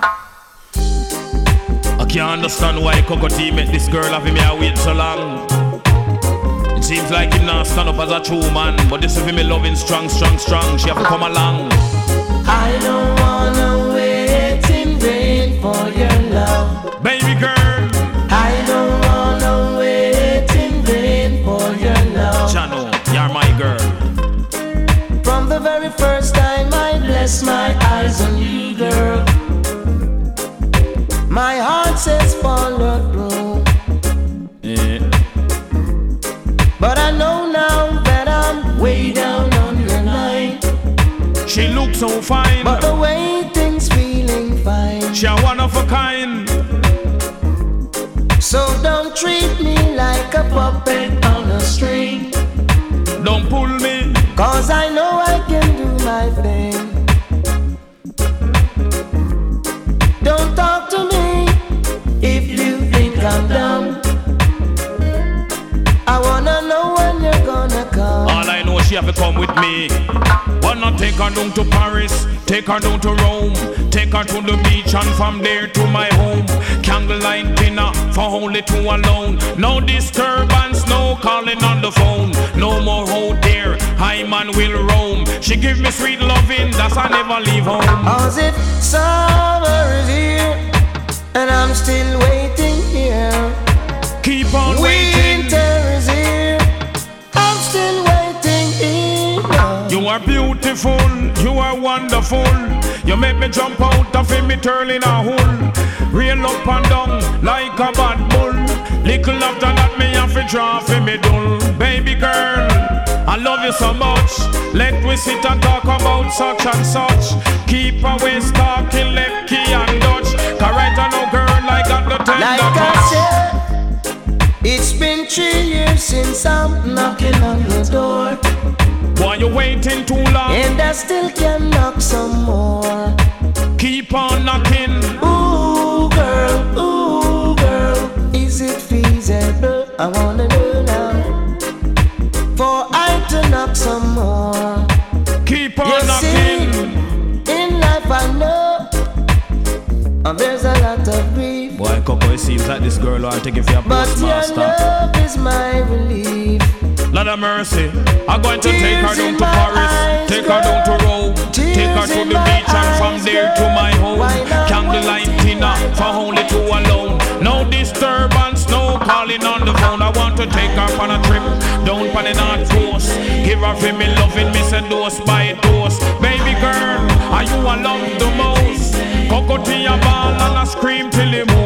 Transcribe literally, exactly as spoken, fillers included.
I can't understand why Coco T make this girl have him here wait so long. It seems like him not stand up as a true man, but this is him loving strong, strong, strong. She have to come along. I don't wanna wait in vain for your love, baby girl. I don't wanna wait in vain for your love. Chano, you're my girl. From the very first time I bless my eyes on you, girl, my heart says follow through. Yeah. But I know now that I'm way down on your line. She looks so fine, but the waiting's feeling fine. She a one of a kind. So don't treat me like a puppet on a string. Don't pull me, cause I know I can do my thing. Don't talk to me if you think I'm dumb. I wanna know when you're gonna come. All I know, she have to come with me. Wanna take her down to Paris, take her down to Rome, take her to the beach and from there to my home. Candlelight dinner for only two alone. No disturbance, no calling on the phone. No more out there, I man will roam. She give me sweet loving, that's I never leave home. Cause if summer is here and I'm still waiting here, keep on waiting. Winter is here, I'm still waiting here. You are beautiful, you are wonderful. You make me jump out of me turning a hole. Rail up and down like a bad bull. Little after that me have to draw for me dull. Baby girl, I love you so much. Let we sit and talk about such and such. Keep away talking left key and Dutch. Cause right now girl I got the tender like touch. I said, it's been three years since I'm knocking on the door. Why you waiting too long? And I still can knock some more. Keep on knocking. Ooh girl, ooh girl, is it feasible? I wanna know now, for I to knock some more. Keep on you knocking. See, in life I know and there's a lot of grief. Boy, Coco, it seems like this girl will take it for your postmaster. But your love is my relief. Lord of mercy, I'm going to take her down to Paris, take her down to Rome, take her to the beach and from there to my home. Candlelight dinner for only two alone. No disturbance, no calling on the phone. I want to take her on a trip down on the North Coast. Give her for me loving, me say dose by dose. Baby girl, are you I love the most? Coco to your ball and I scream till you move.